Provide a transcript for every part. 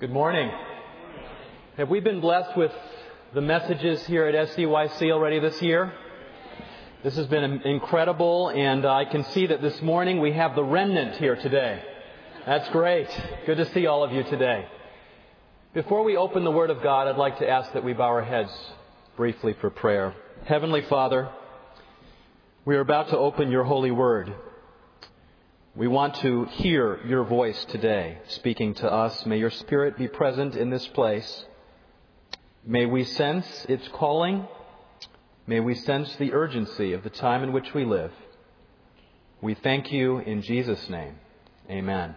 Good morning. Have we been blessed with the messages here at SCYC already this year? This has been incredible, and I can see that this morning we have the remnant here today. That's great. Good to see all of you today. Before we open the Word of God, I'd like to ask that we bow our heads briefly for prayer. Heavenly Father, we are about to open your holy Word. We want to hear your voice today speaking to us. May your Spirit be present in this place. May we sense its calling. May we sense the urgency of the time in which we live. We thank you in Jesus' name. Amen.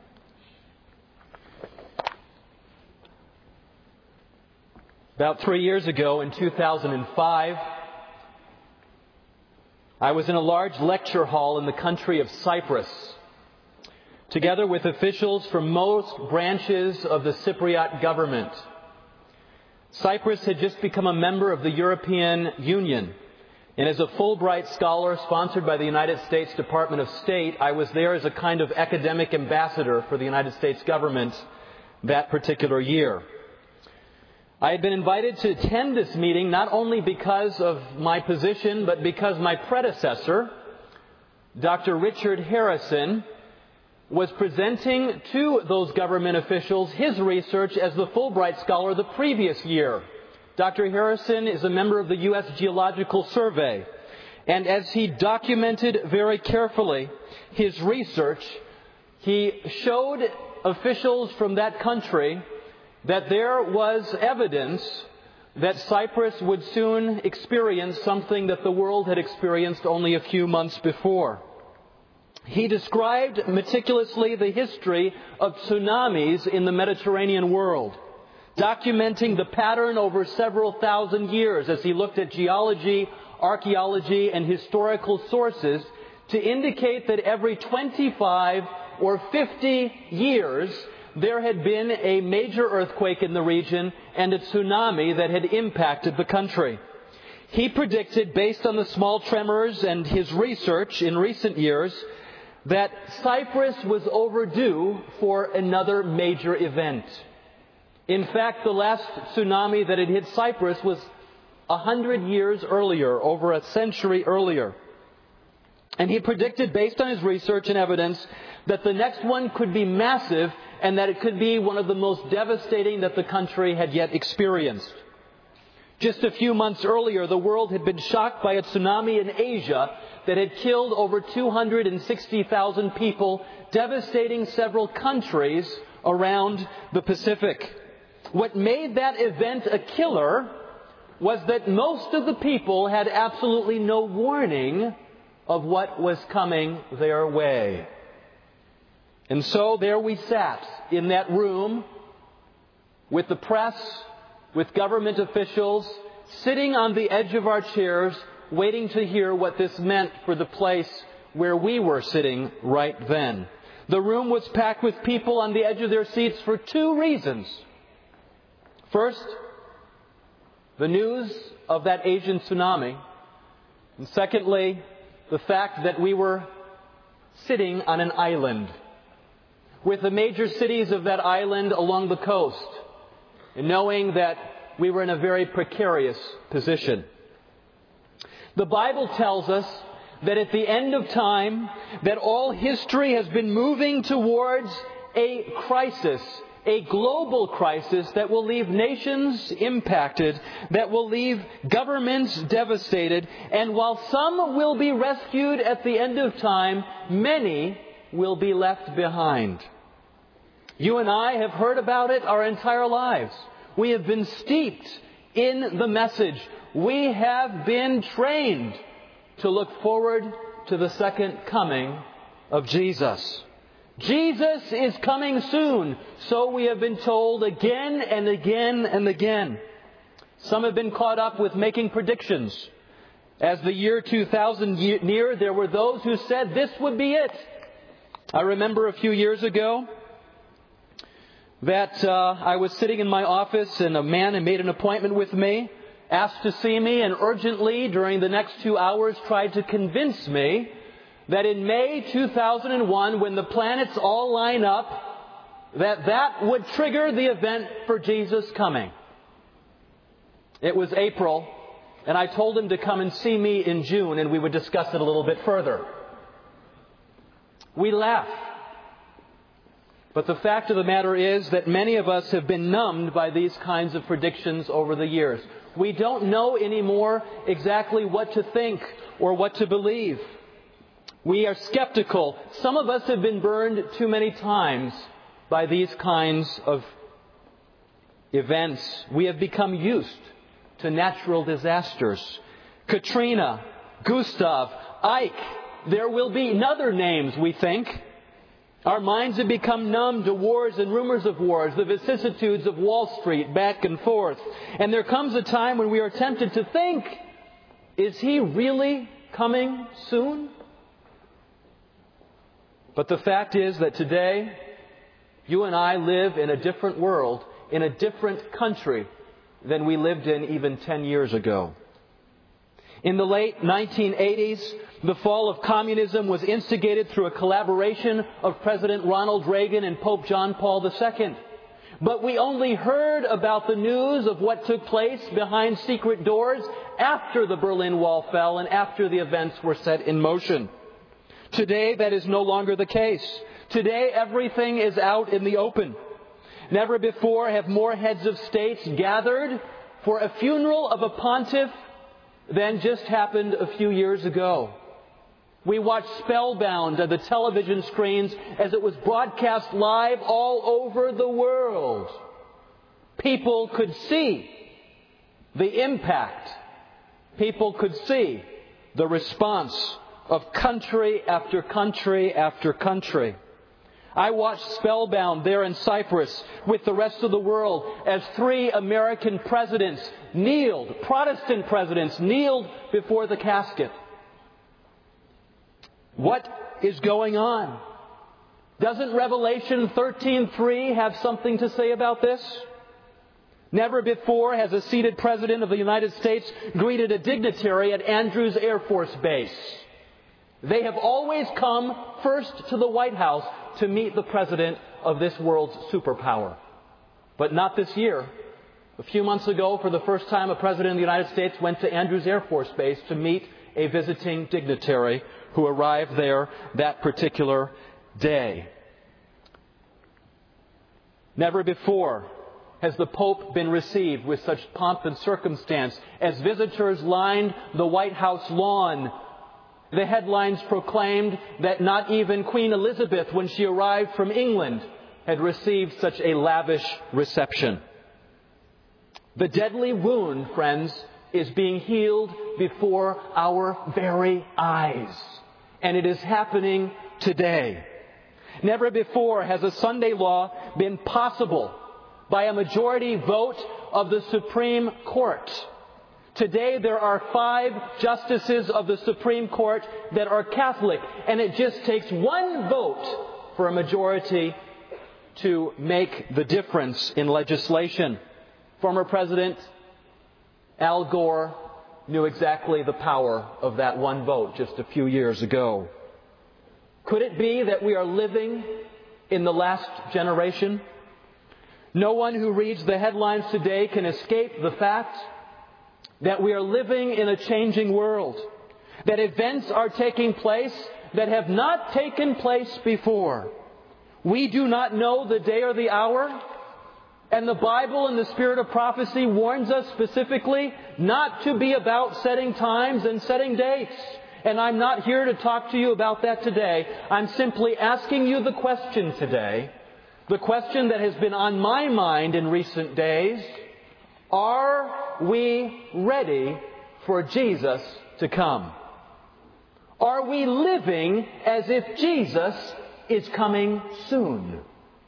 About 3 years ago, in 2005, I was in a large lecture hall in the country of Cyprus, together with officials from most branches of the Cypriot government. Cyprus had just become a member of the European Union, and as a Fulbright scholar sponsored by the United States Department of State, I was there as a kind of academic ambassador for the United States government that particular year. I had been invited to attend this meeting not only because of my position, but because my predecessor, Dr. Richard Harrison, was presenting to those government officials his research as the Fulbright scholar the previous year. Dr. Harrison is a member of the U.S. Geological Survey, and as he documented very carefully his research, he showed officials from that country that there was evidence that Cyprus would soon experience something that the world had experienced only a few months before. He described meticulously the history of tsunamis in the Mediterranean world, documenting the pattern over several thousand years as he looked at geology, archaeology, and historical sources to indicate that every 25 or 50 years there had been a major earthquake in the region and a tsunami that had impacted the country. He predicted, based on the small tremors and his research in recent years, that Cyprus was overdue for another major event. In fact, the last tsunami that had hit Cyprus was 100 years earlier, over a century earlier. And he predicted, based on his research and evidence, that the next one could be massive and that it could be one of the most devastating that the country had yet experienced. Just a few months earlier, the world had been shocked by a tsunami in Asia that had killed over 260,000 people, devastating several countries around the Pacific. What made that event a killer was that most of the people had absolutely no warning of what was coming their way. And so there we sat in that room with the press, with government officials, sitting on the edge of our chairs, waiting to hear what this meant for the place where we were sitting right then. The room was packed with people on the edge of their seats for two reasons. First, the news of that Asian tsunami. And secondly, the fact that we were sitting on an island, with the major cities of that island along the coast, and knowing that we were in a very precarious position. The Bible tells us that at the end of time, that all history has been moving towards a crisis, a global crisis that will leave nations impacted, that will leave governments devastated, and while some will be rescued at the end of time, many will be left behind. You and I have heard about it our entire lives. We have been steeped in the message. We have been trained to look forward to the second coming of Jesus. Jesus is coming soon, so we have been told again and again and again. Some have been caught up with making predictions. As the year 2000 neared, there were those who said this would be it. I remember a few years ago that I was sitting in my office and a man had made an appointment with me, asked to see me, and urgently during the next 2 hours tried to convince me that in May 2001, when the planets all line up that would trigger the event for Jesus coming. It was April, and I told him to come and see me in June, and we would discuss it a little bit further. We laugh. But the fact of the matter is that many of us have been numbed by these kinds of predictions over the years. We don't know anymore exactly what to think or what to believe. We are skeptical. Some of us have been burned too many times by these kinds of events. We have become used to natural disasters. Katrina, Gustav, Ike. There will be other names, we think. Our minds have become numb to wars and rumors of wars, the vicissitudes of Wall Street, back and forth. And there comes a time when we are tempted to think, is he really coming soon? But the fact is that today, you and I live in a different world, in a different country than we lived in even 10 years ago. In the late 1980s, the fall of communism was instigated through a collaboration of President Ronald Reagan and Pope John Paul II. But we only heard about the news of what took place behind secret doors after the Berlin Wall fell and after the events were set in motion. Today, that is no longer the case. Today, everything is out in the open. Never before have more heads of states gathered for a funeral of a pontiff than just happened a few years ago. We watched spellbound on the television screens as it was broadcast live all over the world. People could see the impact. People could see the response of country after country after country. I watched spellbound there in Cyprus with the rest of the world as 3 American presidents kneeled, Protestant presidents kneeled before the casket. What is going on? Doesn't Revelation 13:3 have something to say about this? Never before has a seated president of the United States greeted a dignitary at Andrews Air Force Base. They have always come first to the White House to meet the president of this world's superpower. But not this year. A few months ago, for the first time, a president of the United States went to Andrews Air Force Base to meet a visiting dignitary who arrived there that particular day. Never before has the Pope been received with such pomp and circumstance as visitors lined the White House lawn. The headlines proclaimed that not even Queen Elizabeth, when she arrived from England, had received such a lavish reception. The deadly wound, friends, is being healed before our very eyes. And it is happening today. Never before has a Sunday law been possible by a majority vote of the Supreme Court. Today there are 5 justices of the Supreme Court that are Catholic, and it just takes one vote for a majority to make the difference in legislation. Former President Al Gore knew exactly the power of that one vote just a few years ago. Could it be that we are living in the last generation? No one who reads the headlines today can escape the fact that we are living in a changing world, that events are taking place that have not taken place before. We do not know the day or the hour, and the Bible and the Spirit of prophecy warns us specifically not to be about setting times and setting dates. And I'm not here to talk to you about that today. I'm simply asking you the question today, the question that has been on my mind in recent days: are we ready for Jesus to come? Are we living as if Jesus is coming soon?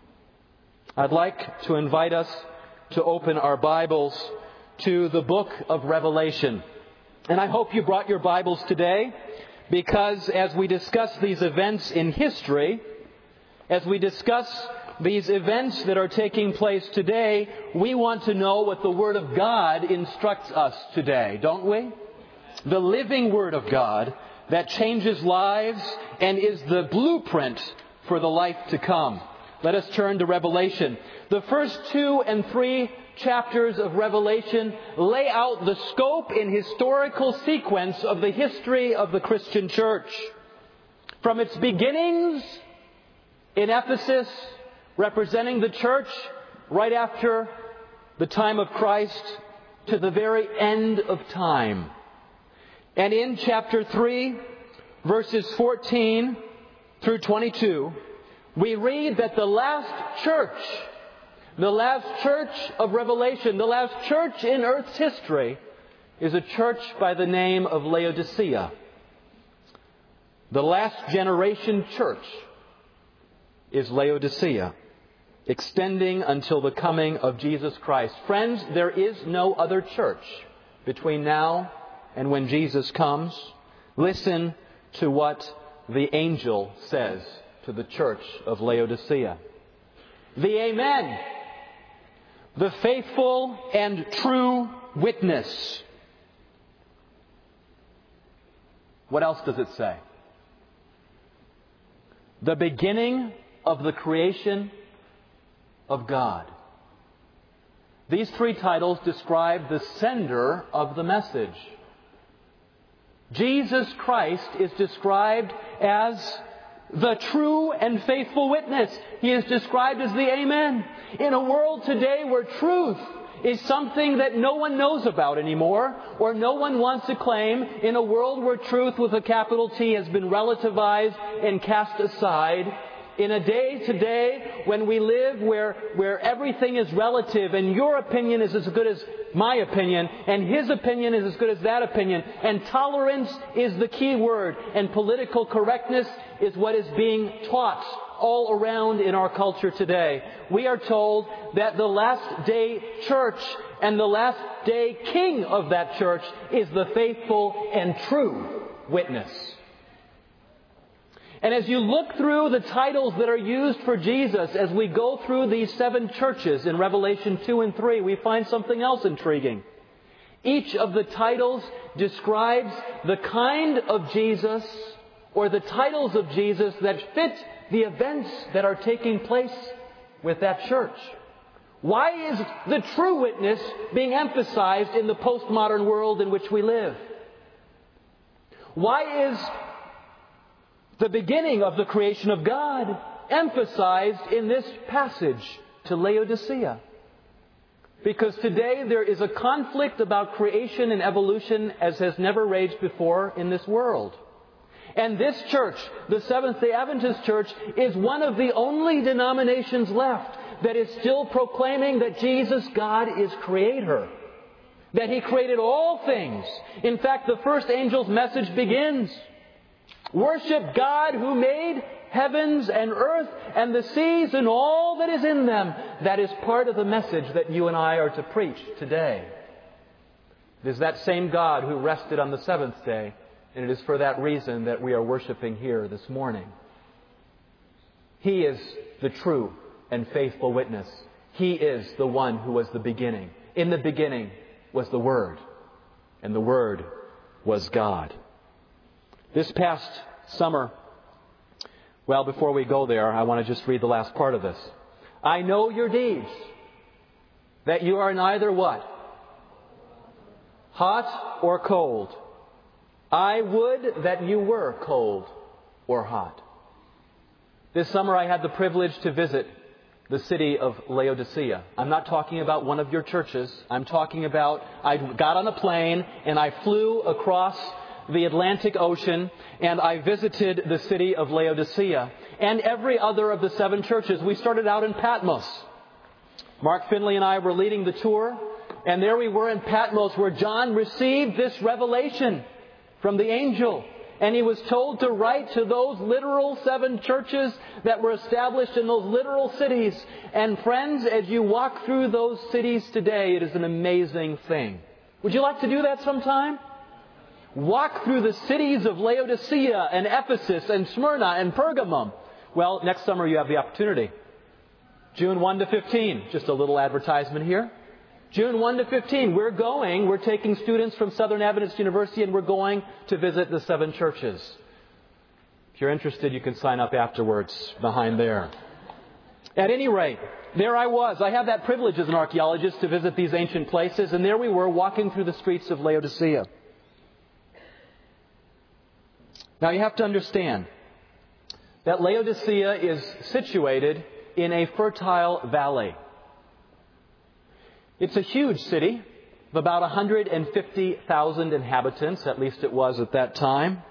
I'd like to invite us to open our Bibles to the book of Revelation. And I hope you brought your Bibles today, because as we discuss these events in history, as we discuss these events that are taking place today, we want to know what the Word of God instructs us today, don't we? The living Word of God that changes lives and is the blueprint for the life to come. Let us turn to Revelation. The first 2 and 3 chapters of Revelation lay out the scope and historical sequence of the history of the Christian church. From its beginnings in Ephesus, representing the church right after the time of Christ, to the very end of time. And in chapter 3, verses 14 through 22, we read that the last church of Revelation, the last church in earth's history, is a church by the name of Laodicea. The last generation church is Laodicea, extending until the coming of Jesus Christ. Friends, there is no other church between now and when Jesus comes. Listen to what the angel says to the church of Laodicea. The Amen, the faithful and true witness. What else does it say? The beginning of the creation of God. These 3 titles describe the sender of the message. Jesus Christ is described as the true and faithful witness. He is described as the Amen. In a world today where truth is something that no one knows about anymore, or no one wants to claim, in a world where truth with a capital T has been relativized and cast aside, in a day today when we live where everything is relative and your opinion is as good as my opinion and his opinion is as good as that opinion, and tolerance is the key word, and political correctness is what is being taught all around in our culture today. We are told that the last day church and the last day king of that church is the faithful and true witness. And as you look through the titles that are used for Jesus, as we go through these 7 churches in Revelation 2 and 3, we find something else intriguing. Each of the titles describes the kind of Jesus, or the titles of Jesus that fit the events that are taking place with that church. Why is the true witness being emphasized in the postmodern world in which we live? Why is the beginning of the creation of God emphasized in this passage to Laodicea? Because today there is a conflict about creation and evolution as has never raged before in this world. And this church, the Seventh-day Adventist Church, is one of the only denominations left that is still proclaiming that Jesus, God, is Creator. That He created all things. In fact, the first angel's message begins, "Worship God who made heavens and earth and the seas and all that is in them." That is part of the message that you and I are to preach today. It is that same God who rested on the 7th day, and it is for that reason that we are worshiping here this morning. He is the true and faithful witness. He is the one who was the beginning. In the beginning was the Word, and the Word was God. This past summer, well, before we go there, I want to just read the last part of this. "I know your deeds, that you are neither what? Hot or cold. I would that you were cold or hot." This summer I had the privilege to visit the city of Laodicea. I'm not talking about one of your churches. I'm talking about, I got on a plane and I flew across the Atlantic Ocean and I visited the city of Laodicea and every other of the 7 churches. We started out in Patmos. Mark Finley and I were leading the tour, and there we were in Patmos where John received this revelation from the angel. And he was told to write to those literal 7 churches that were established in those literal cities. And friends, as you walk through those cities today, it is an amazing thing. Would you like to do that sometime? Walk through the cities of Laodicea and Ephesus and Smyrna and Pergamum. Well, next summer you have the opportunity. June 1 to 15. Just a little advertisement here. June 1 to 15, we're taking students from Southern Adventist University and we're going to visit the 7 churches. If you're interested, you can sign up afterwards behind there. At any rate, there I was. I have that privilege as an archaeologist to visit these ancient places, and there we were walking through the streets of Laodicea. Now you have to understand that Laodicea is situated in a fertile valley. It's a huge city of about 150,000 inhabitants, at least it was at that time.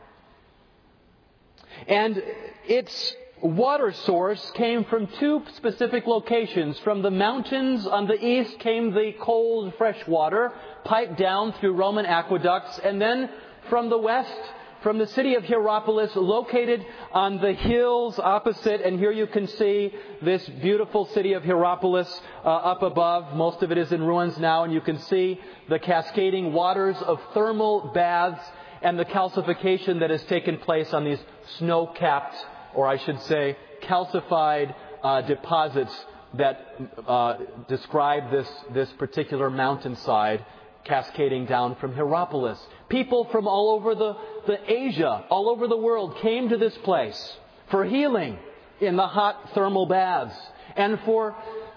And its water source came from two specific locations. From the mountains on the east came the cold, fresh water, piped down through Roman aqueducts. And then from the west, from the city of Hierapolis, located on the hills opposite, and here you can see this beautiful city of Hierapolis up above. Most of it is in ruins now, and you can see the cascading waters of thermal baths and the calcification that has taken place on these snow-capped, or I should say, calcified deposits that describe this particular mountainside cascading down from Hierapolis. People from all over the Asia, all over the world, came to this place for healing in the hot thermal baths, and for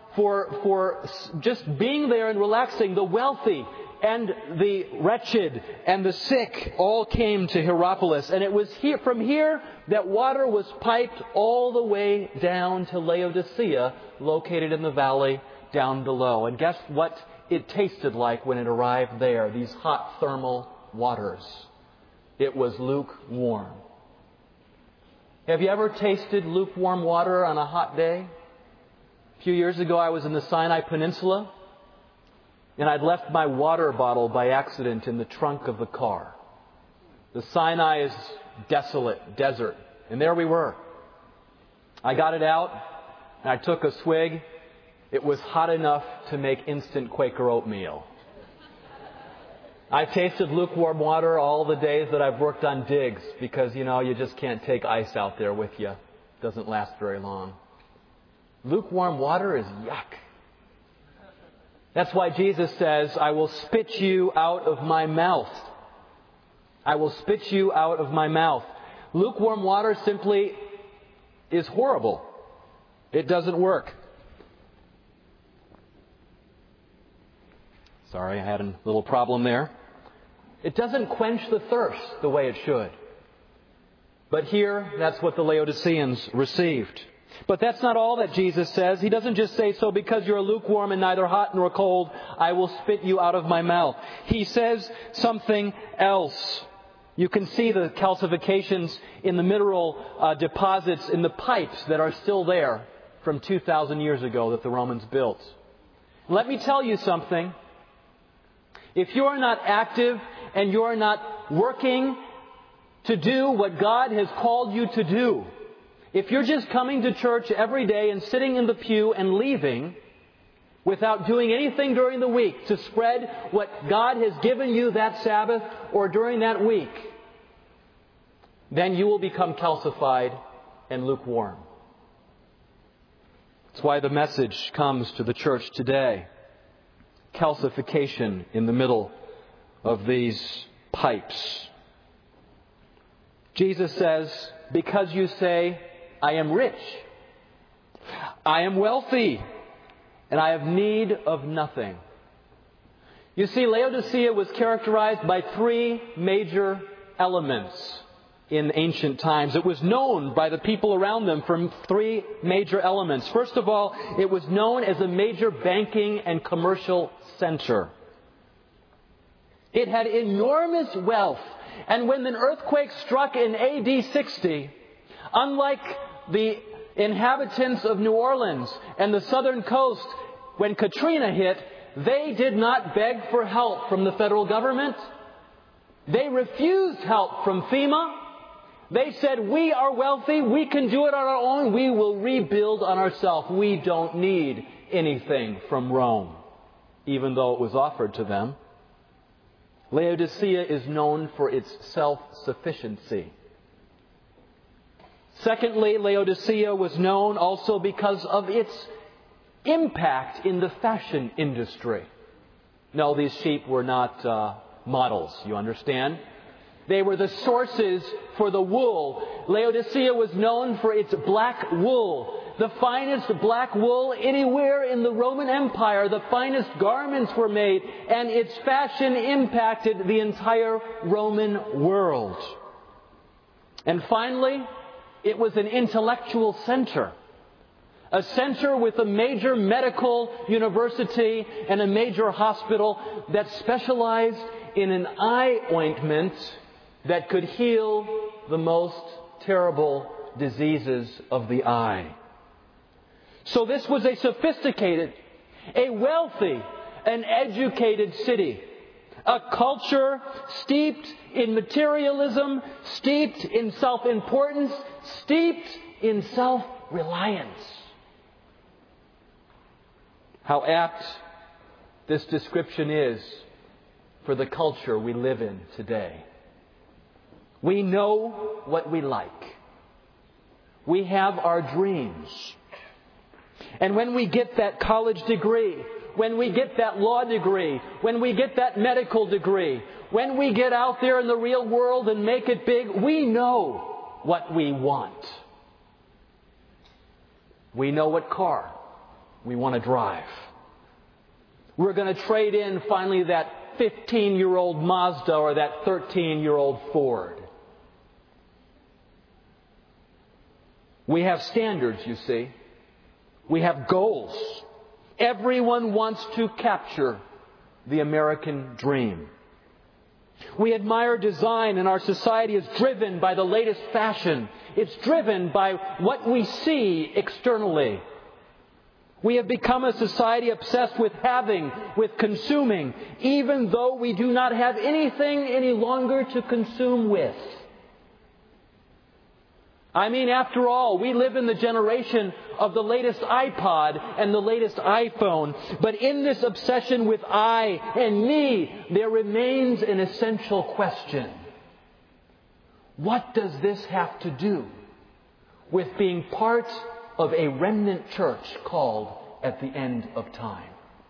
just being there and relaxing. The wealthy and the wretched and the sick all came to Hierapolis, and it was from here that water was piped all the way down to Laodicea, located in the valley down below. And guess what it tasted like when it arrived there, these hot thermal waters? It was lukewarm. Have you ever tasted lukewarm water on a hot day? A few years ago, I was in the Sinai Peninsula, and I'd left my water bottle by accident in the trunk of the car. The Sinai is desolate, desert, and there we were. I got it out, and I took a swig. It was hot enough to make instant Quaker oatmeal. I've tasted lukewarm water all the days that I've worked on digs because, you just can't take ice out there with you. It doesn't last very long. Lukewarm water is yuck. That's why Jesus says, I will spit you out of my mouth. I will spit you out of my mouth. Lukewarm water simply is horrible. It doesn't work. Sorry, I had a little problem there. It doesn't quench the thirst the way it should. But here, that's what the Laodiceans received. But that's not all that Jesus says. He doesn't just say, so because you're lukewarm and neither hot nor cold, I will spit you out of my mouth. He says something else. You can see the calcifications in the mineral deposits in the pipes that are still there from 2,000 years ago that the Romans built. Let me tell you something. If you're not active and you're not working to do what God has called you to do, if you're just coming to church every day and sitting in the pew and leaving without doing anything during the week to spread what God has given you that Sabbath or during that week, then you will become calcified and lukewarm. That's why the message comes to the church today. Calcification in the middle of these pipes. Jesus says, because you say, I am rich, I am wealthy, and I have need of nothing. You see, Laodicea was characterized by three major elements in ancient times. It was known by the people around them for three major elements. First of all, it was known as a major banking and commercial center. It had enormous wealth. And when an earthquake struck in AD 60, unlike the inhabitants of New Orleans and the southern coast, when Katrina hit, they did not beg for help from the federal government. They refused help from FEMA. They said, we are wealthy, we can do it on our own, we will rebuild on ourselves. We don't need anything from Rome, even though it was offered to them. Laodicea is known for its self-sufficiency. Secondly, Laodicea was known also because of its impact in the fashion industry. No, these sheep were not models, you understand? They were the sources for the wool. Laodicea was known for its black wool the finest black wool anywhere in the Roman Empire. The finest garments were made, and its fashion impacted the entire Roman world. And finally, it was an intellectual center. A center with a major medical university and a major hospital that specialized in an eye ointment that could heal the most terrible diseases of the eye. So this was a sophisticated, a wealthy, an educated city. A culture steeped in materialism, steeped in self-importance, steeped in self-reliance. How apt this description is for the culture we live in today. We know what we like. We have our dreams. And when we get that college degree, when we get that law degree, when we get that medical degree, when we get out there in the real world and make it big, we know what we want. We know what car we want to drive. We're going to trade in finally that 15-year-old Mazda or that 13-year-old Ford. We have standards, you see. We have goals. Everyone wants to capture the American dream. We admire design, and our society is driven by the latest fashion. It's driven by what we see externally. We have become a society obsessed with having, with consuming, even though we do not have anything any longer to consume with. I mean, after all, we live in the generation of the latest iPod and the latest iPhone. But in this obsession with I and me, there remains an essential question. What does this have to do with being part of a remnant church called at the end of time?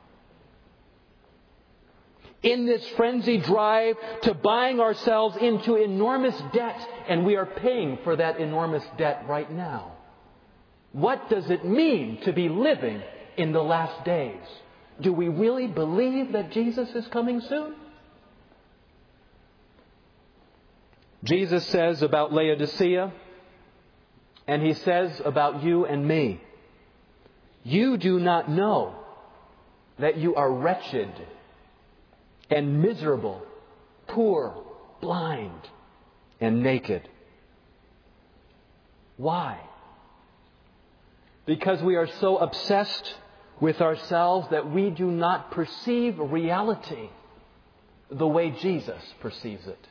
In this frenzied drive to buying ourselves into enormous debt, and we are paying for that enormous debt right now. What does it mean to be living in the last days? Do we really believe that Jesus is coming soon? Jesus says about Laodicea, and He says about you and me, you do not know that you are wretched and miserable, poor, blind, and naked. Why? Because we are so obsessed with ourselves that we do not perceive reality the way Jesus perceives it.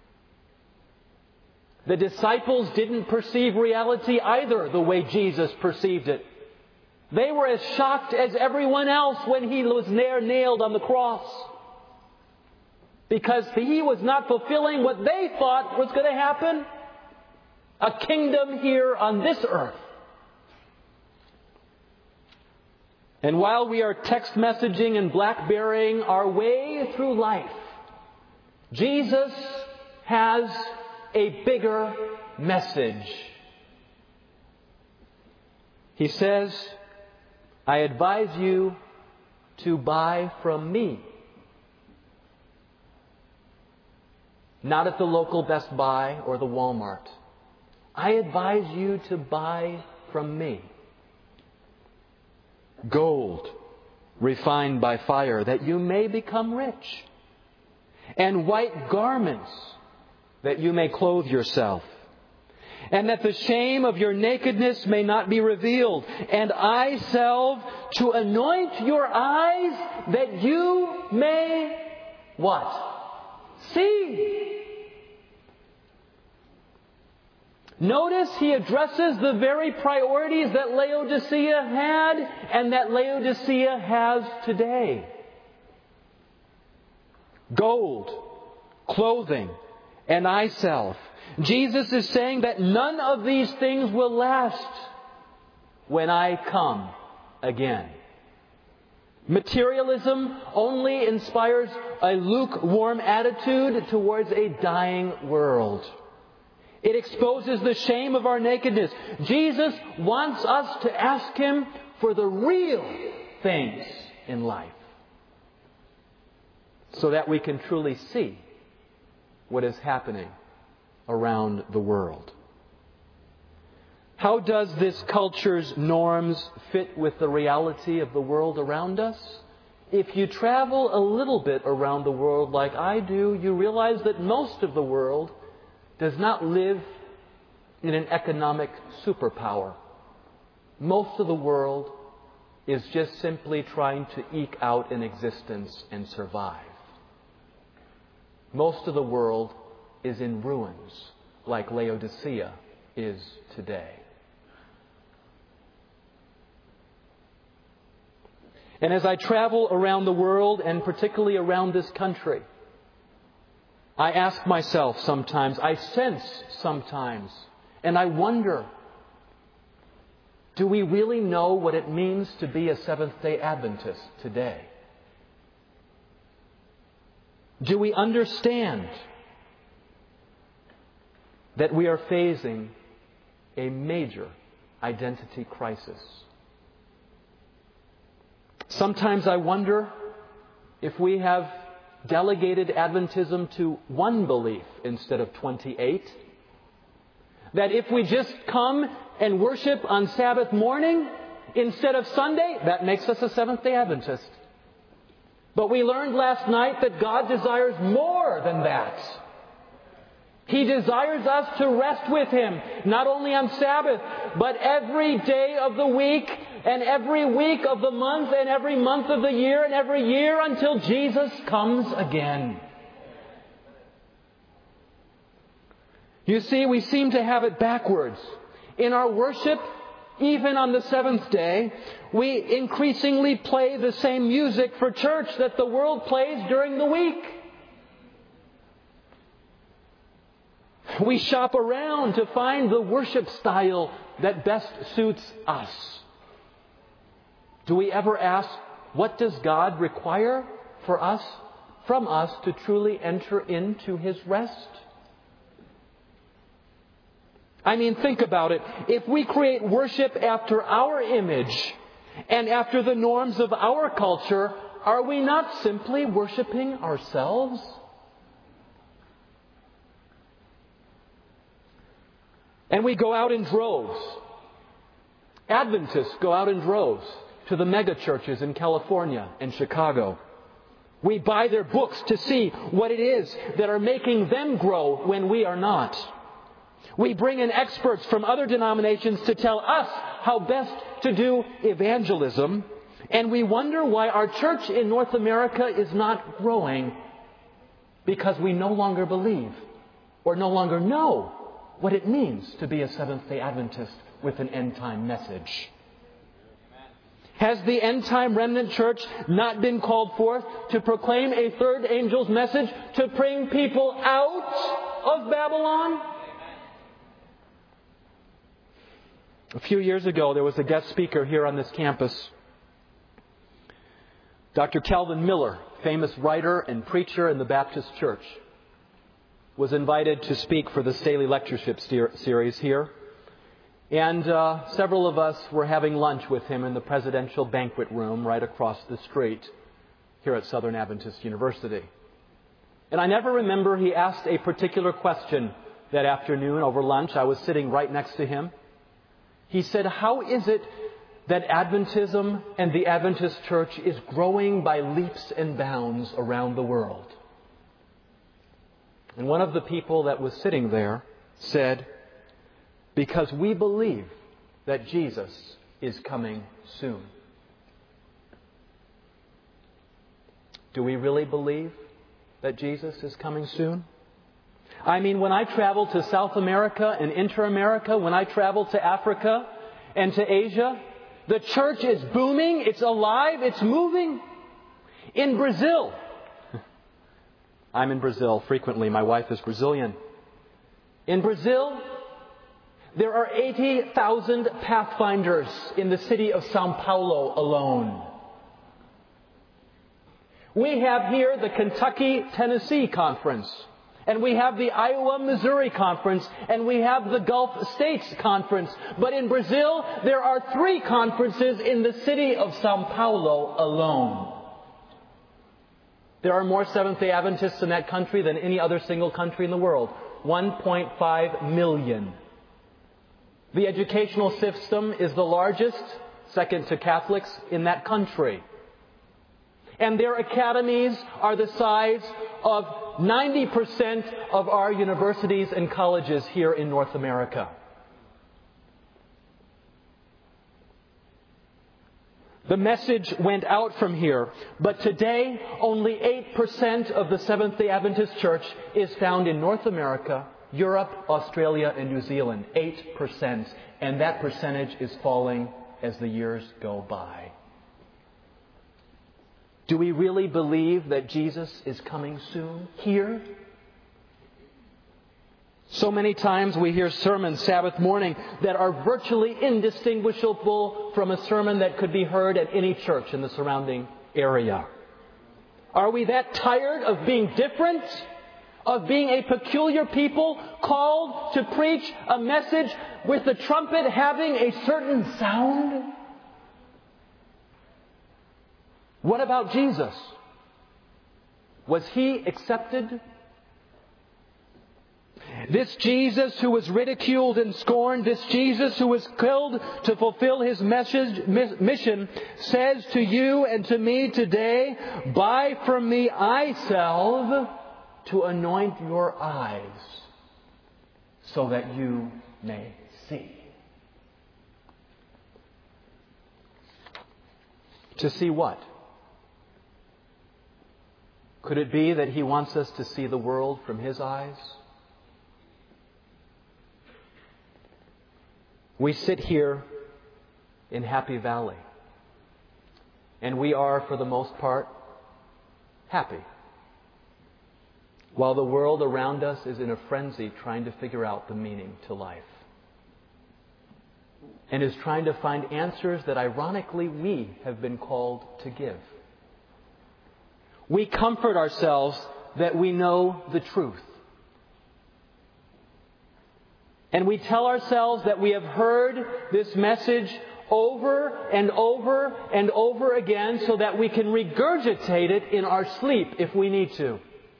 The disciples didn't perceive reality either the way Jesus perceived it. They were as shocked as everyone else when He was nailed on the cross, because He was not fulfilling what they thought was going to happen. A kingdom here on this earth. And while we are text messaging and BlackBerrying our way through life, Jesus has a bigger message. He says, I advise you to buy from me. Not at the local Best Buy or the Walmart. I advise you to buy from me. Gold refined by fire, that you may become rich. And white garments, that you may clothe yourself. And that the shame of your nakedness may not be revealed. And eye salve to anoint your eyes, that you may what? See. Notice He addresses the very priorities that Laodicea had and that Laodicea has today. Gold, clothing, and eye salve. Jesus is saying that none of these things will last when I come again. Materialism only inspires a lukewarm attitude towards a dying world. It exposes the shame of our nakedness. Jesus wants us to ask Him for the real things in life, so that we can truly see what is happening around the world. How does this culture's norms fit with the reality of the world around us? If you travel a little bit around the world like I do, you realize that most of the world does not live in an economic superpower. Most of the world is just simply trying to eke out an existence and survive. Most of the world is in ruins, like Laodicea is today. And as I travel around the world, and particularly around this country, I ask myself sometimes, I sense sometimes, and I wonder, do we really know what it means to be a Seventh-day Adventist today? Do we understand that we are facing a major identity crisis? Sometimes I wonder if we have delegated Adventism to one belief instead of 28. That if we just come and worship on Sabbath morning instead of Sunday, that makes us a Seventh-day Adventist. But we learned last night that God desires more than that. He desires us to rest with Him, not only on Sabbath, but every day of the week, and every week of the month, and every month of the year, and every year until Jesus comes again. You see, we seem to have it backwards. In our worship, even on the seventh day, we increasingly play the same music for church that the world plays during the week. We shop around to find the worship style that best suits us. Do we ever ask, what does God require from us to truly enter into His rest? I mean, think about it. If we create worship after our image and after the norms of our culture, are we not simply worshiping ourselves? And we go out in droves. Adventists go out in droves to the mega churches in California and Chicago. We buy their books to see what it is that are making them grow when we are not. We bring in experts from other denominations to tell us how best to do evangelism. And we wonder why our church in North America is not growing, because we no longer believe or no longer know what it means to be a Seventh-day Adventist with an end-time message. Has the end-time remnant church not been called forth to proclaim a third angel's message to bring people out of Babylon? A few years ago, there was a guest speaker here on this campus. Dr. Calvin Miller, famous writer and preacher in the Baptist Church, was invited to speak for the Staley Lectureship series here. And several of us were having lunch with him in the presidential banquet room right across the street here at Southern Adventist University. And I never remember he asked a particular question that afternoon over lunch. I was sitting right next to him. He said, how is it that Adventism and the Adventist Church is growing by leaps and bounds around the world? And one of the people that was sitting there said, because we believe that Jesus is coming soon. Do we really believe that Jesus is coming soon? I mean, when I travel to South America and Inter-America, when I travel to Africa and to Asia, the church is booming, it's alive, it's moving. In Brazil, I'm in Brazil frequently. My wife is Brazilian. In Brazil, there are 80,000 Pathfinders in the city of São Paulo alone. We have here the Kentucky-Tennessee Conference. And we have the Iowa-Missouri Conference, and we have the Gulf States Conference. But in Brazil, there are 3 conferences in the city of São Paulo alone. There are more Seventh-day Adventists in that country than any other single country in the world. 1.5 million. The educational system is the largest, second to Catholics, in that country. And their academies are the size of 90% of our universities and colleges here in North America. The message went out from here, but today only 8% of the Seventh-day Adventist Church is found in North America, Europe, Australia, and New Zealand. 8%. And that percentage is falling as the years go by. Do we really believe that Jesus is coming soon here? So many times we hear sermons Sabbath morning that are virtually indistinguishable from a sermon that could be heard at any church in the surrounding area. Are we that tired of being different? Of being a peculiar people called to preach a message with the trumpet having a certain sound? What about Jesus? Was He accepted? This Jesus who was ridiculed and scorned, this Jesus who was killed to fulfill His mission, says to you and to me today, "Buy from me eye salve to anoint your eyes so that you may see." To see what? Could it be that He wants us to see the world from His eyes? We sit here in Happy Valley, and we are, for the most part, happy, while the world around us is in a frenzy trying to figure out the meaning to life, and is trying to find answers that, ironically, we have been called to give. We comfort ourselves that we know the truth. And we tell ourselves that we have heard this message over and over and over again so that we can regurgitate it in our sleep if we need to.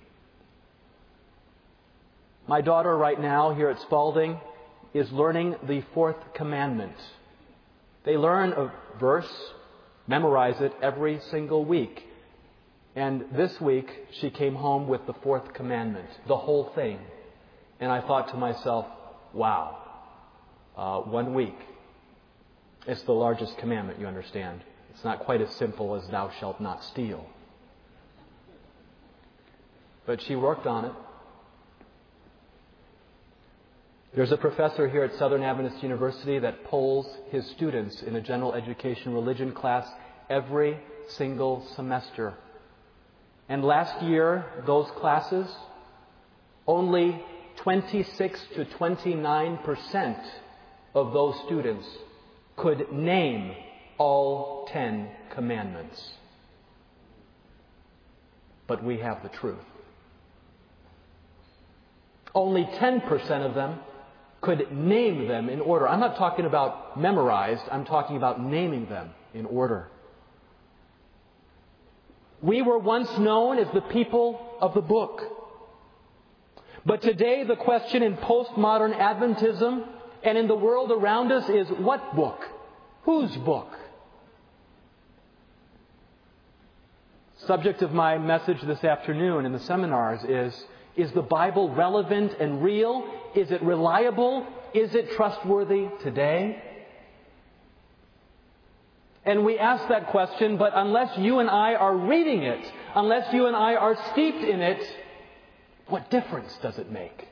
My daughter right now here at Spalding is learning the 4th commandment. They learn a verse, memorize it every single week. And this week, she came home with the 4th commandment, the whole thing. And I thought to myself, wow, 1 week. It's the largest commandment, you understand. It's not quite as simple as thou shalt not steal. But she worked on it. There's a professor here at Southern Adventist University that polls his students in a general education religion class every single semester. And last year, those classes, only 26 to 29% of those students could name all 10 commandments. But we have the truth. Only 10% of them could name them in order. I'm not talking about memorized. I'm talking about naming them in order. We were once known as the people of the book. But today the question in postmodern Adventism and in the world around us is, what book? Whose book? Subject of my message this afternoon in the seminars is the Bible relevant and real? Is it reliable? Is it trustworthy today? And we ask that question, but unless you and I are reading it, unless you and I are steeped in it, what difference does it make?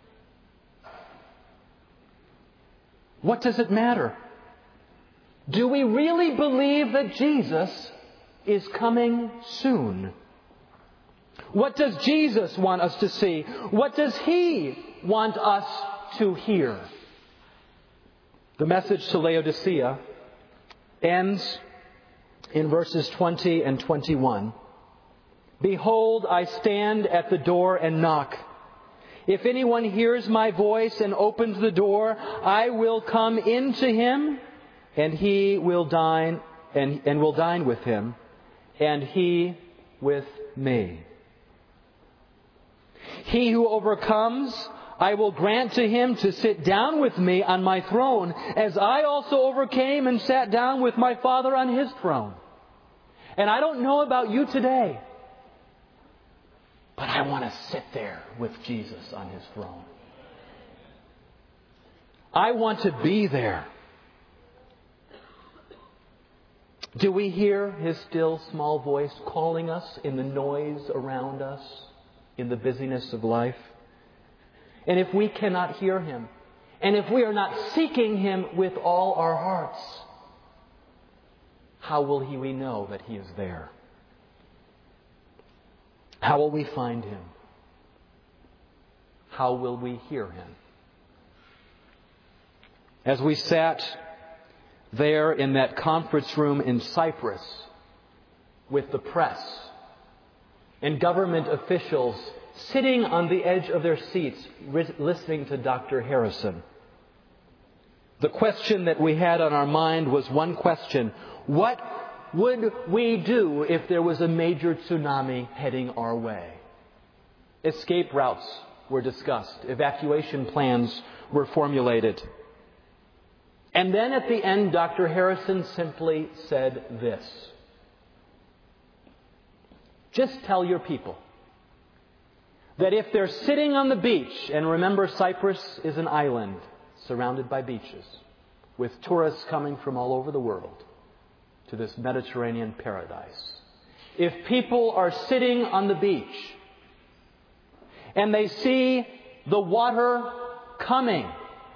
What does it matter? Do we really believe that Jesus is coming soon? What does Jesus want us to see? What does He want us to hear? The message to Laodicea ends in verses 20 and 21. Behold, I stand at the door and knock. If anyone hears my voice and opens the door, I will come into him, and he will dine, and will dine with him, and he with me. He who overcomes, I will grant to him to sit down with me on my throne, as I also overcame and sat down with my Father on his throne. And I don't know about you today, but I want to sit there with Jesus on his throne. I want to be there. Do we hear his still small voice calling us in the noise around us, in the busyness of life? And if we cannot hear him, and if we are not seeking him with all our hearts, how will we know that he is there? How will we find him? How will we hear him? As we sat there in that conference room in Cyprus with the press and government officials sitting on the edge of their seats listening to Dr. Harrison, the question that we had on our mind was one question: what would we do if there was a major tsunami heading our way? Escape routes were discussed. Evacuation plans were formulated. And then at the end, Dr. Harrison simply said this: just tell your people that if they're sitting on the beach, and remember, Cyprus is an island surrounded by beaches, with tourists coming from all over the world to this Mediterranean paradise. If people are sitting on the beach and they see the water coming,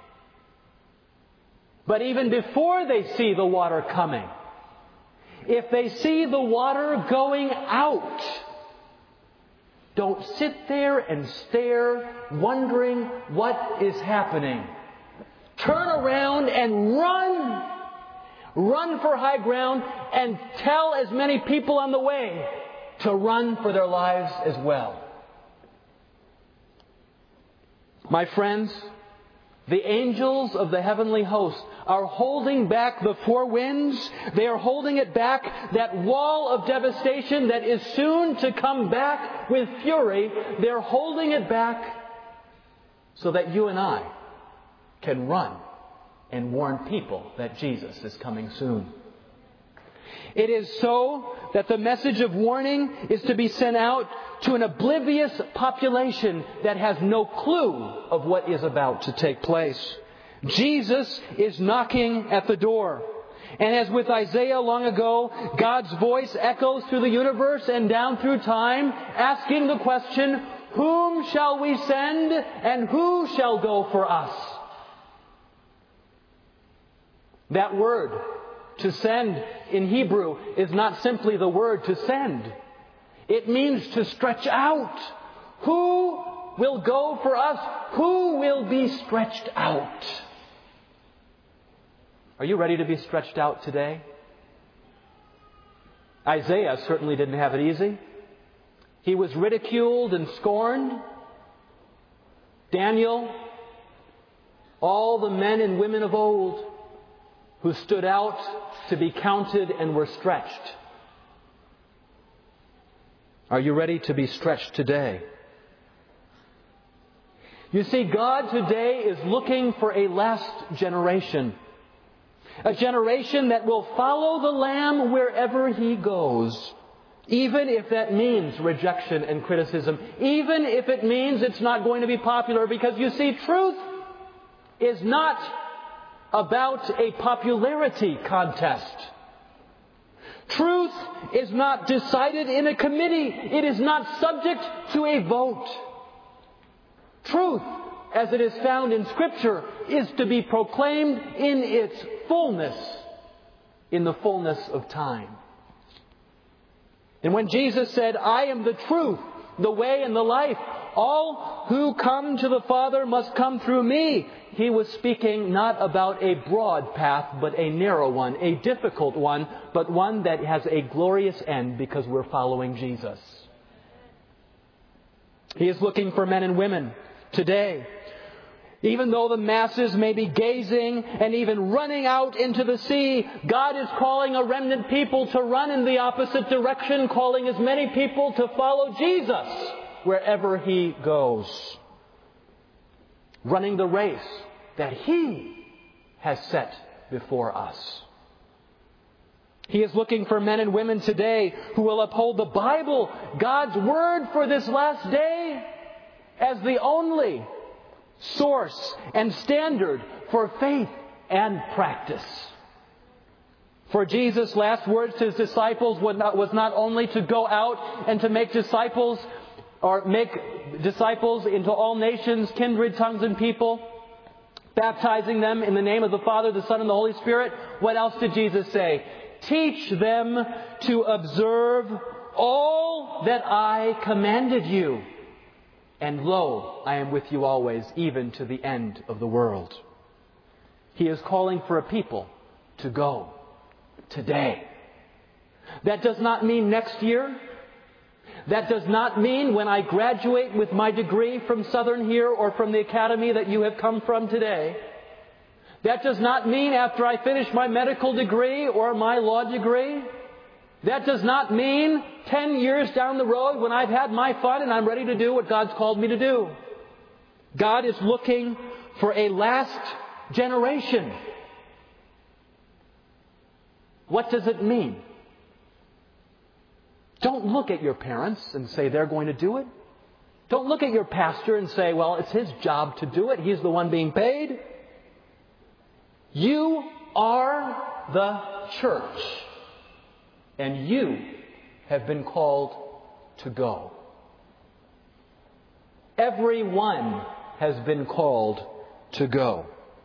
but even before they see the water coming, if they see the water going out, don't sit there and stare, wondering what is happening. Turn around and run. Run for high ground and tell as many people on the way to run for their lives as well. My friends, the angels of the heavenly host are holding back the four winds. They are holding it back, that wall of devastation that is soon to come back with fury. They're holding it back so that you and I can run and warn people that Jesus is coming soon. It is so that the message of warning is to be sent out to an oblivious population that has no clue of what is about to take place. Jesus is knocking at the door. And as with Isaiah long ago, God's voice echoes through the universe and down through time, asking the question, whom shall we send and who shall go for us? That word, to send, in Hebrew is not simply the word to send. It means to stretch out. Who will go for us? Who will be stretched out? Are you ready to be stretched out today? Isaiah certainly didn't have it easy. He was ridiculed and scorned. Daniel, all the men and women of old who stood out to be counted and were stretched. Are you ready to be stretched today? You see, God today is looking for a last generation. A generation that will follow the Lamb wherever He goes. Even if that means rejection and criticism. Even if it means it's not going to be popular. Because you see, truth is not about a popularity contest. Truth is not decided in a committee. It is not subject to a vote. Truth, as it is found in Scripture, is to be proclaimed in its fullness, in the fullness of time. And when Jesus said, I am the truth, the way and the life, all who come to the Father must come through me, He was speaking not about a broad path, but a narrow one, a difficult one, but one that has a glorious end because we're following Jesus. He is looking for men and women today. Even though the masses may be gazing and even running out into the sea, God is calling a remnant people to run in the opposite direction, calling as many people to follow Jesus wherever He goes. Running the race that He has set before us. He is looking for men and women today who will uphold the Bible, God's Word for this last day, as the only source and standard for faith and practice. For Jesus' last words to His disciples was not only to go out and to make disciples into all nations, kindred, tongues, and people, baptizing them in the name of the Father, the Son, and the Holy Spirit. What else did Jesus say? Teach them to observe all that I commanded you. And lo, I am with you always, even to the end of the world. He is calling for a people to go today. That does not mean next year. That does not mean when I graduate with my degree from Southern here or from the academy that you have come from today. That does not mean after I finish my medical degree or my law degree. That does not mean 10 years down the road when I've had my fun and I'm ready to do what God's called me to do. God is looking for a last generation. What does it mean? Don't look at your parents and say they're going to do it. Don't look at your pastor and say, well, it's his job to do it. He's the one being paid. You are the church. And you have been called to go. Everyone has been called to go.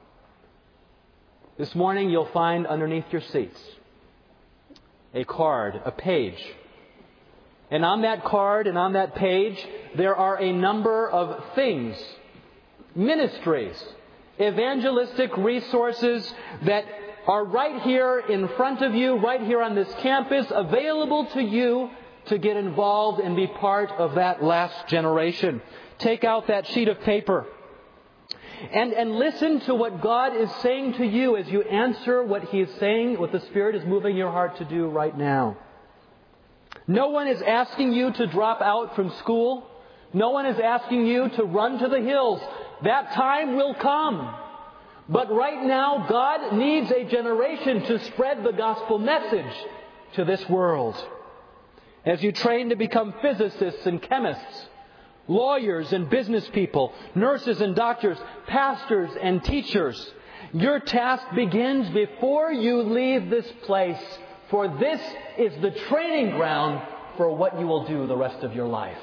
This morning you'll find underneath your seats a card, a page. And on that card and on that page there are a number of things, ministries, evangelistic resources that are right here in front of you, right here on this campus, available to you to get involved and be part of that last generation. Take out that sheet of paper and listen to what God is saying to you as you answer what He is saying, what the Spirit is moving your heart to do right now. No one is asking you to drop out from school. No one is asking you to run to the hills. That time will come. But right now, God needs a generation to spread the gospel message to this world. As you train to become physicists and chemists, lawyers and business people, nurses and doctors, pastors and teachers, your task begins before you leave this place. For this is the training ground for what you will do the rest of your life.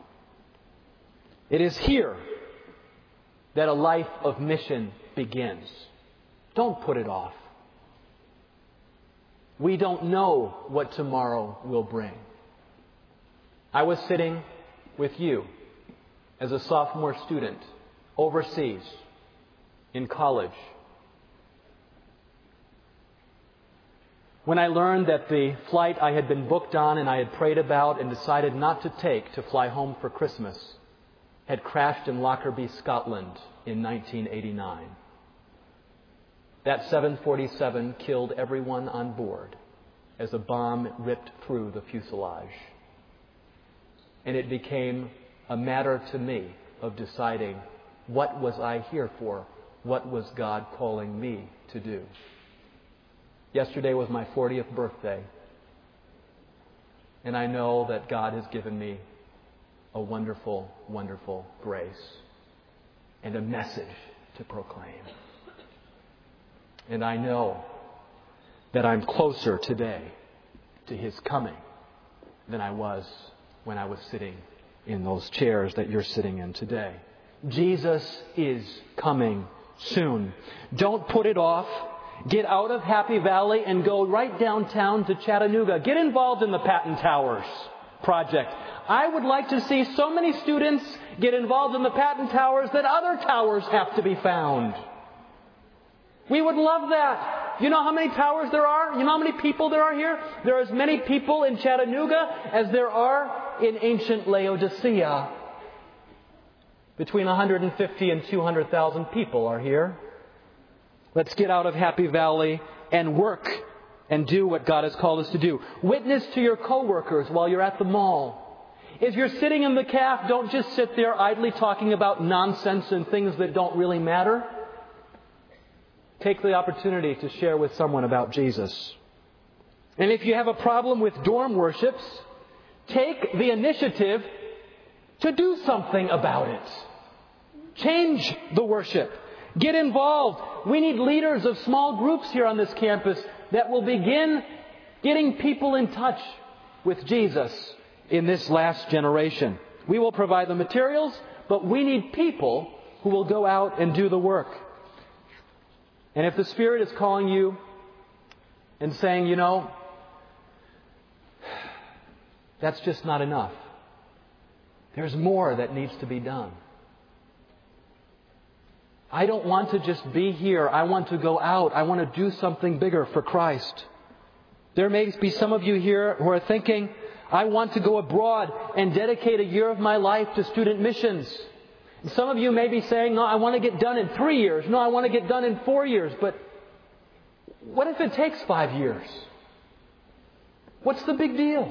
It is here that a life of mission begins. Don't put it off. We don't know what tomorrow will bring. I was sitting with you as a sophomore student overseas in college. When I learned that the flight I had been booked on and I had prayed about and decided not to take to fly home for Christmas had crashed in Lockerbie, Scotland in 1989. That 747 killed everyone on board as a bomb ripped through the fuselage. And it became a matter to me of deciding, what was I here for? What was God calling me to do? Yesterday was my 40th birthday. And I know that God has given me a wonderful, wonderful grace and a message to proclaim. And I know that I'm closer today to His coming than I was when I was sitting in those chairs that you're sitting in today. Jesus is coming soon. Don't put it off. Get out of Happy Valley and go right downtown to Chattanooga. Get involved in the Patton Towers project. I would like to see so many students get involved in the Patton Towers that other towers have to be found. We would love that. You know how many towers there are? You know how many people there are here? There are as many people in Chattanooga as there are in ancient Laodicea. Between 150 and 200,000 people are here. Let's get out of Happy Valley and work and do what God has called us to do. Witness to your coworkers while you're at the mall. If you're sitting in the caf, don't just sit there idly talking about nonsense and things that don't really matter. Take the opportunity to share with someone about Jesus. And if you have a problem with dorm worships, take the initiative to do something about it. Change the worship. Get involved. We need leaders of small groups here on this campus that will begin getting people in touch with Jesus in this last generation. We will provide the materials, but we need people who will go out and do the work. And if the Spirit is calling you and saying, that's just not enough. There's more that needs to be done. I don't want to just be here. I want to go out. I want to do something bigger for Christ. There may be some of you here who are thinking, I want to go abroad and dedicate a year of my life to student missions. And some of you may be saying, no, I want to get done in 3 years. No, I want to get done in 4 years. But what if it takes 5 years? What's the big deal?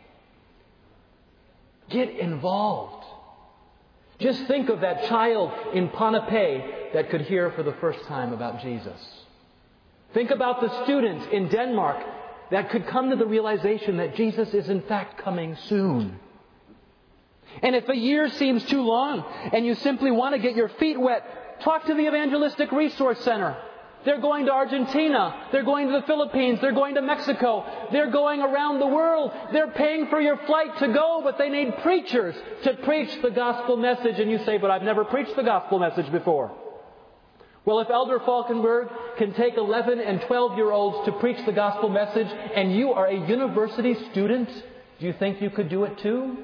Get involved. Just think of that child in Pohnpei that could hear for the first time about Jesus. Think about the student in Denmark that could come to the realization that Jesus is in fact coming soon. And if a year seems too long and you simply want to get your feet wet, talk to the Evangelistic Resource Center. They're going to Argentina. They're going to the Philippines. They're going to Mexico. They're going around the world. They're paying for your flight to go, but they need preachers to preach the gospel message. And you say, but I've never preached the gospel message before. Well, if Elder Falkenberg can take 11 and 12-year-olds to preach the gospel message, and you are a university student, do you think you could do it too?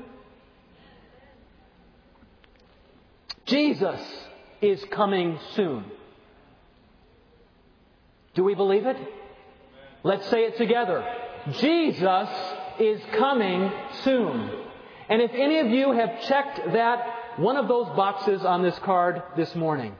Jesus is coming soon. Do we believe it? Let's say it together. Jesus is coming soon. And if any of you have checked one of those boxes on this card this morning,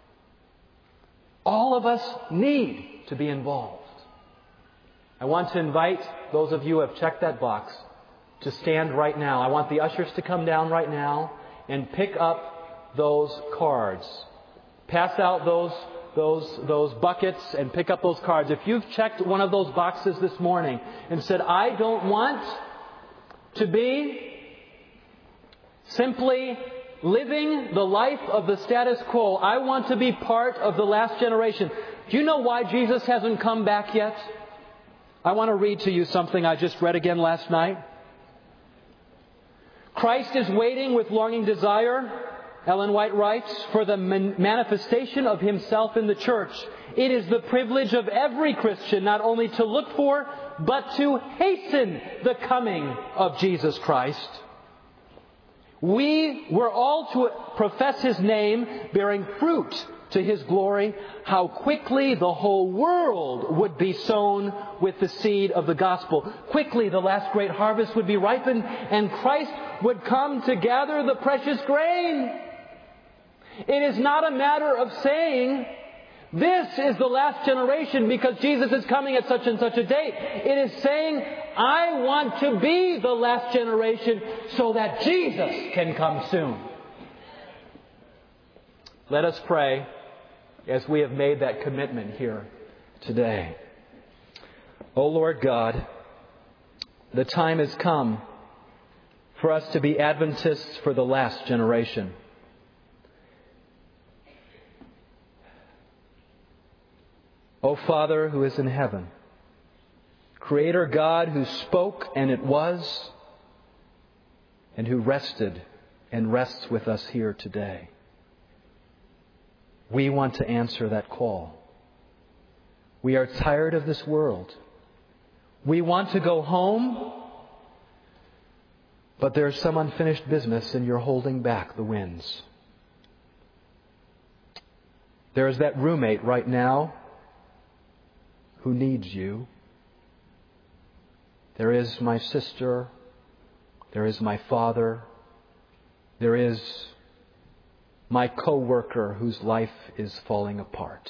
all of us need to be involved. I want to invite those of you who have checked that box to stand right now. I want the ushers to come down right now and pick up those cards. Pass out those buckets and pick up those cards. If you've checked one of those boxes this morning and said, I don't want to be simply living the life of the status quo. I want to be part of the last generation. Do you know why Jesus hasn't come back yet? I want to read to you something I just read again last night. Christ is waiting with longing desire, Ellen White writes, for the manifestation of Himself in the church. It is the privilege of every Christian not only to look for, but to hasten the coming of Jesus Christ. We were all to profess His name, bearing fruit to His glory. How quickly the whole world would be sown with the seed of the gospel. Quickly the last great harvest would be ripened, and Christ would come to gather the precious grain. It is not a matter of saying, this is the last generation because Jesus is coming at such and such a date. It is saying, I want to be the last generation so that Jesus can come soon. Let us pray as we have made that commitment here today. O Lord God, the time has come for us to be Adventists for the last generation. O Father who is in heaven, Creator God who spoke and it was, and who rested and rests with us here today. We want to answer that call. We are tired of this world. We want to go home, but there's some unfinished business and you're holding back the winds. There is that roommate right now who needs you. There is my sister. There is my father. There is my co-worker whose life is falling apart.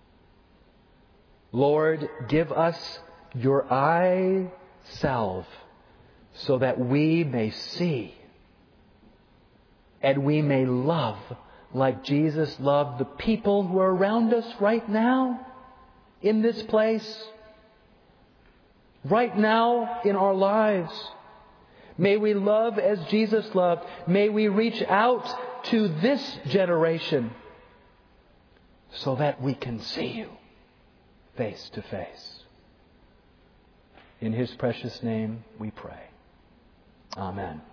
Lord, give us your eye salve so that we may see and we may love like Jesus loved the people who are around us right now in this place, right now in our lives. May we love as Jesus loved. May we reach out to this generation so that we can see you face to face. In His precious name we pray. Amen.